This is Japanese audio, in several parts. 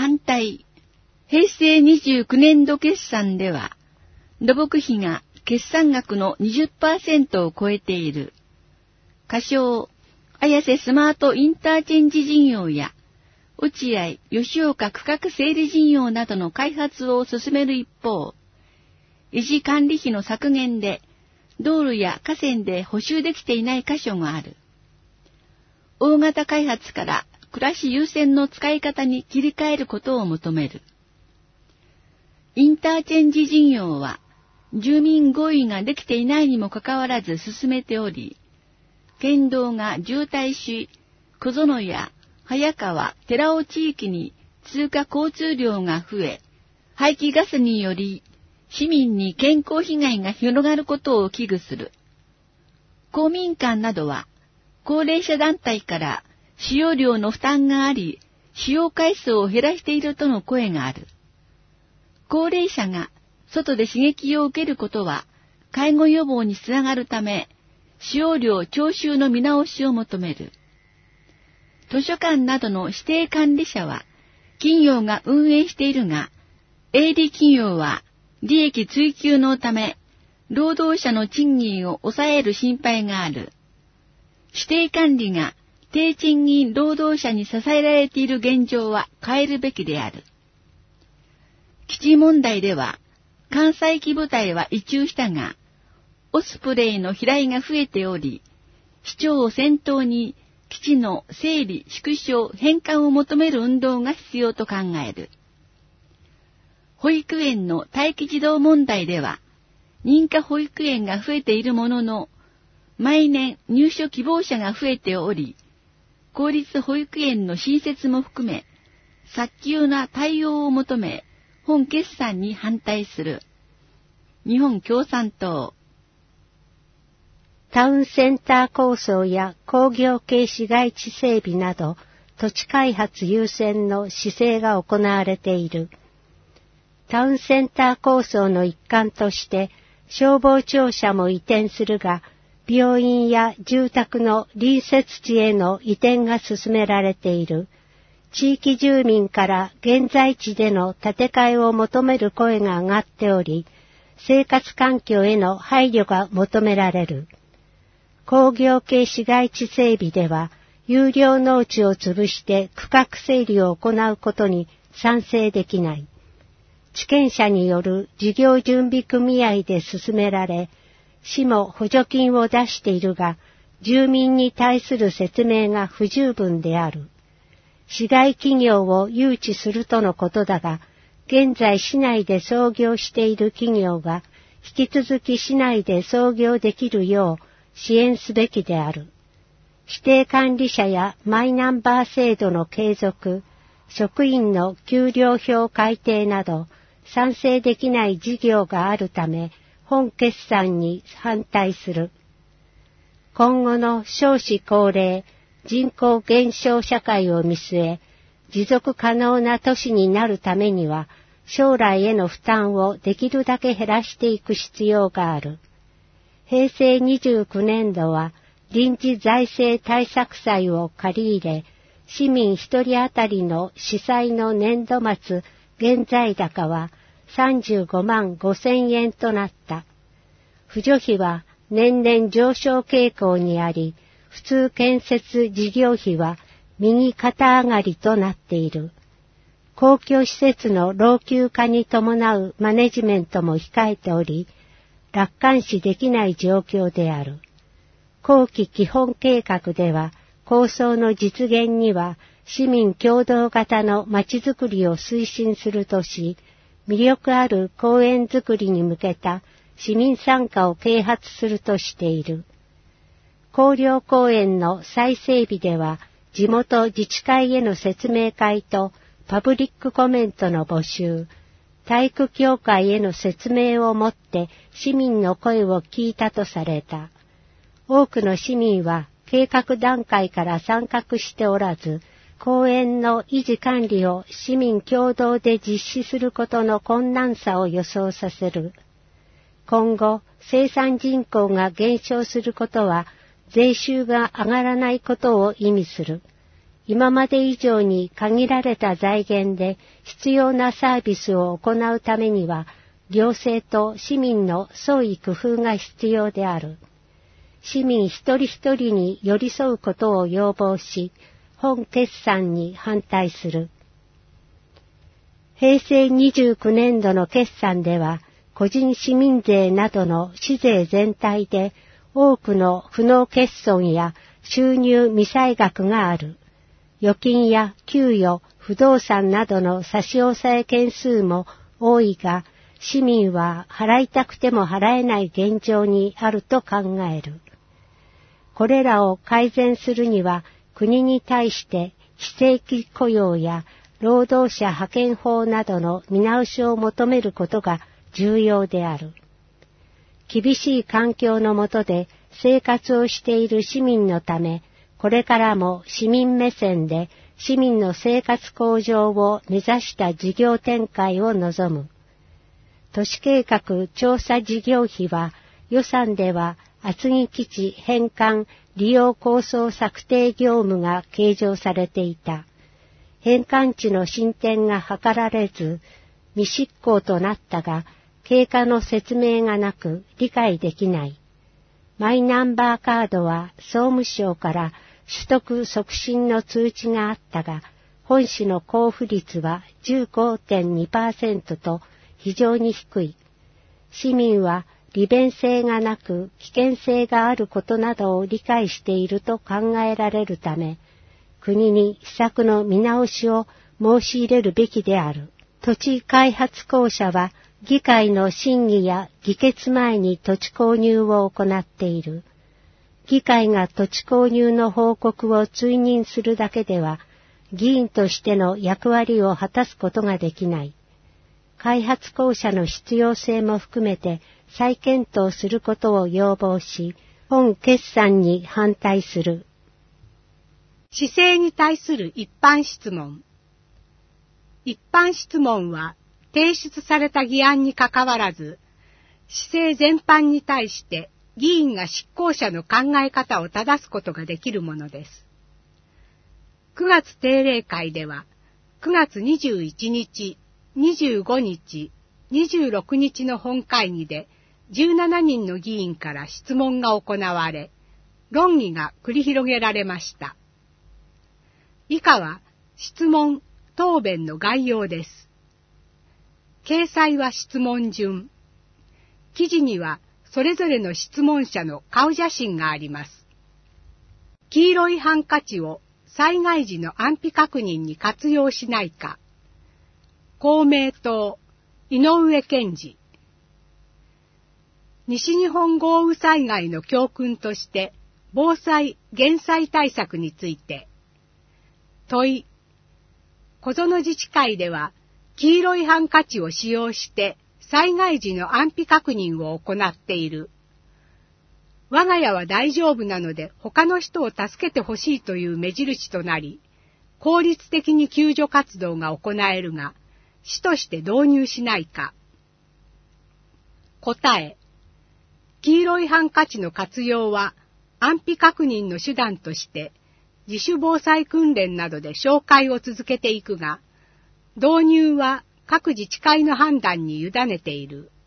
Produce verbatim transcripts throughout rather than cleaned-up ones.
反対、平成にじゅうきゅうねん度決算では、土木費が決算額の にじゅっパーセント を超えている。仮称、綾瀬スマートインターチェンジ事業や、落合吉岡区画整理事業などの開発を進める一方、維持管理費の削減で、道路や河川で補修できていない箇所がある。大型開発から暮らし優先の使い方に切り替えることを求める。インターチェンジ事業は、住民合意ができていないにもかかわらず進めており、県道が渋滞し、小園や早川、寺尾地域に通過交通量が増え、排気ガスにより市民に健康被害が広がることを危惧する。公民館などは、高齢者団体から使用料の負担があり、使用回数を減らしているとの声がある。高齢者が外で刺激を受けることは介護予防につながるため、使用料徴収の見直しを求める。図書館などの指定管理者は企業が運営しているが、営利企業は利益追求のため、労働者の賃金を抑える心配がある。指定管理が低賃金労働者に支えられている現状は変えるべきである。基地問題では、関西機部隊は移駐したが、オスプレイの飛来が増えており、市長を先頭に基地の整理、縮小、返還を求める運動が必要と考える。保育園の待機児童問題では、認可保育園が増えているものの、毎年入所希望者が増えており、公立保育園の新設も含め、早急な対応を求め、本決算に反対する。日本共産党。 タウンセンター構想や工業系市街地整備など、土地開発優先の姿勢が行われている。タウンセンター構想の一環として、消防庁舎も移転するが、病院や住宅の隣接地への移転が進められている。地域住民から現在地での建て替えを求める声が上がっており、生活環境への配慮が求められる。工業系市街地整備では、有料農地を潰して区画整理を行うことに賛成できない。地権者による事業準備組合で進められ、市も補助金を出しているが、住民に対する説明が不十分である。市外企業を誘致するとのことだが、現在市内で操業している企業が引き続き市内で操業できるよう支援すべきである。指定管理者やマイナンバー制度の継続、職員の給料表改定など賛成できない事業があるため、本決算に反対する。今後の少子高齢、人口減少社会を見据え、持続可能な都市になるためには、将来への負担をできるだけ減らしていく必要がある。平成にじゅうきゅうねん度は、臨時財政対策債を借り入れ、市民一人当たりの市債の年度末現在高はさんじゅうごまんごせんえんとなった。扶助費は年々上昇傾向にあり、普通建設事業費は右肩上がりとなっている。公共施設の老朽化に伴うマネジメントも控えており、楽観視できない状況である。後期基本計画では、構想の実現には市民共同型のまちづくりを推進するとし、魅力ある公園づくりに向けた市民参加を啓発するとしている。広陵公園の再整備では、地元自治会への説明会とパブリックコメントの募集、体育協会への説明をもって市民の声を聞いたとされた。多くの市民は計画段階から参画しておらず、公園の維持管理を市民共同で実施することの困難さを予想させる。今後、生産人口が減少することは、税収が上がらないことを意味する。 今まで以上に限られた財源で必要なサービスを行うためには、行政と市民の創意工夫が必要である。市民一人一人に寄り添うことを要望し、本決算に反対する。平成にじゅうきゅうねんどの決算では、個人市民税などの市税全体で多くの不納欠損や収入未済額がある。預金や給与、不動産などの差し押さえ件数も多いが、市民は払いたくても払えない現状にあると考える。これらを改善するには、国に対して非正規雇用や労働者派遣法などの見直しを求めることが重要である。厳しい環境の下で生活をしている市民のため、これからも市民目線で市民の生活向上を目指した事業展開を望む。都市計画調査事業費は予算では厚木基地返還利用構想策定業務が計上されていた。返還地の進展が図られず、未執行となったが、経過の説明がなく理解できない。マイナンバーカードは総務省から取得促進の通知があったが、本市の交付率は じゅうごてんにパーセント と非常に低い。市民は利便性がなく危険性があることなどを理解していると考えられるため、国に施策の見直しを申し入れるべきである。土地開発公社は議会の審議や議決前に土地購入を行っている。議会が土地購入の報告を追認するだけでは、議員としての役割を果たすことができない。開発公社の必要性も含めて再検討することを要望し、本決算に反対する。 市政に対する一般質問。一般質問は提出された議案にかかわらず、市政全般に対して議員が執行者の考え方を正すことができるものです。くがつ定例会では、くがつにじゅういちにち、にじゅうごにち、にじゅうろくにちの本会議でじゅうななにんの議員から質問が行われ、論議が繰り広げられました。以下は質問、答弁の概要です。掲載は質問順。記事にはそれぞれの質問者の顔写真があります。黄色いハンカチを災害時の安否確認に活用しないか。公明党、井上健二。西日本豪雨災害の教訓として防災・減災対策について。問い。小園自治会では黄色いハンカチを使用して災害時の安否確認を行っている。我が家は大丈夫なので他の人を助けてほしいという目印となり、効率的に救助活動が行えるが、市として導入しないか。答え。黄色いハンカチの活用は安否確認の手段として自主防災訓練などで紹介を続けていくが、導入は各自治会の判断に委ねている。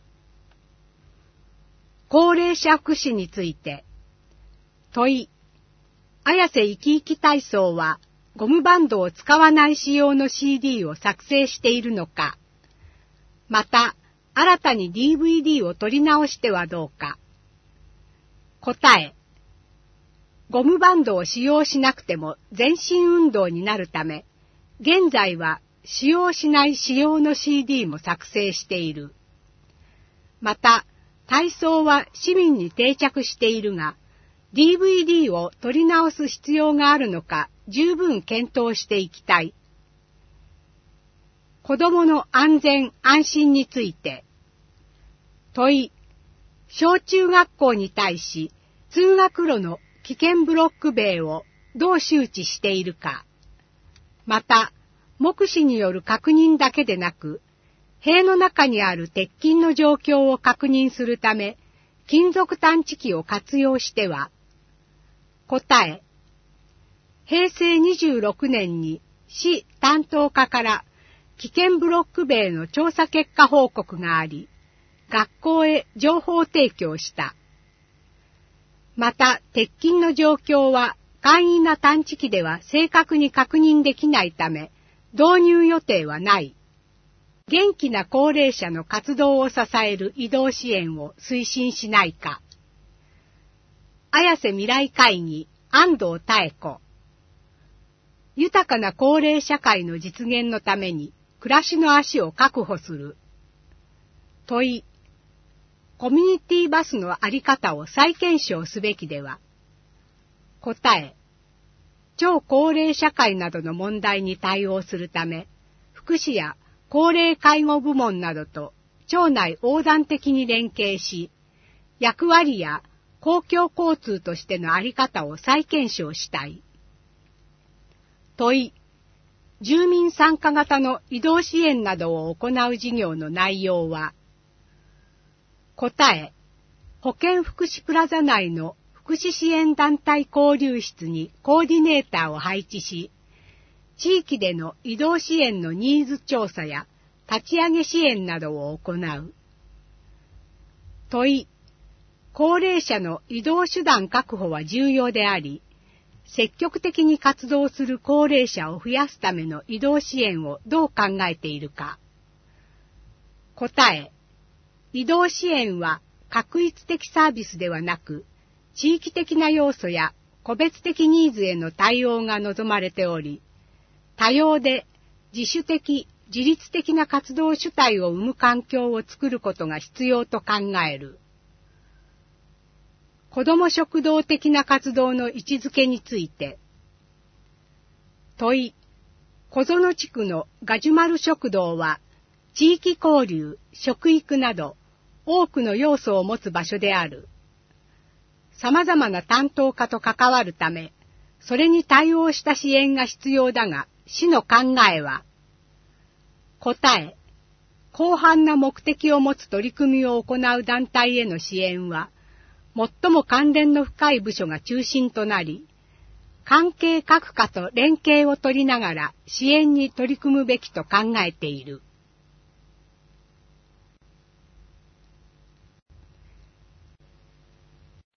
高齢者福祉について。問い。綾瀬いきいき体操はゴムバンドを使わない仕様の シーディー を作成しているのか。また、新たに ディーブイディー を取り直してはどうか。答え。ゴムバンドを使用しなくても全身運動になるため、現在は使用しない仕様の シーディー も作成している。また、体操は市民に定着しているが、ディーブイディー を取り直す必要があるのか十分検討していきたい。子どもの安全・安心について。問い。小中学校に対し、通学路の危険ブロック塀をどう周知しているか。また、目視による確認だけでなく、塀の中にある鉄筋の状況を確認するため、金属探知機を活用しては。答え。 へいせいにじゅうろくねんに市担当課から危険ブロック塀の調査結果報告があり、学校へ情報提供した。また、鉄筋の状況は簡易な探知機では正確に確認できないため、導入予定はない。元気な高齢者の活動を支える移動支援を推進しないか。綾瀬未来会議、安藤妙子。豊かな高齢社会の実現のために暮らしの足を確保する。問い。コミュニティバスのあり方を再検証すべきでは。答え。超高齢社会などの問題に対応するため、福祉や高齢介護部門などと町内横断的に連携し、役割や公共交通としてのあり方を再検証したい。問い。住民参加型の移動支援などを行う事業の内容は。答え。保健福祉プラザ内の福祉支援団体交流室にコーディネーターを配置し、地域での移動支援のニーズ調査や立ち上げ支援などを行う。問い。高齢者の移動手段確保は重要であり、積極的に活動する高齢者を増やすための移動支援をどう考えているか。答え。移動支援は画一的サービスではなく、地域的な要素や個別的ニーズへの対応が望まれており、多様で自主的、自律的な活動主体を生む環境を作ることが必要と考える。子ども食堂的な活動の位置づけについて。問い。小園地区のガジュマル食堂は、地域交流、食育など、多くの要素を持つ場所である。様々な担当課と関わるため、それに対応した支援が必要だが、市の考えは。答え。広範な目的を持つ取り組みを行う団体への支援は、最も関連の深い部署が中心となり、関係各課と連携を取りながら支援に取り組むべきと考えている。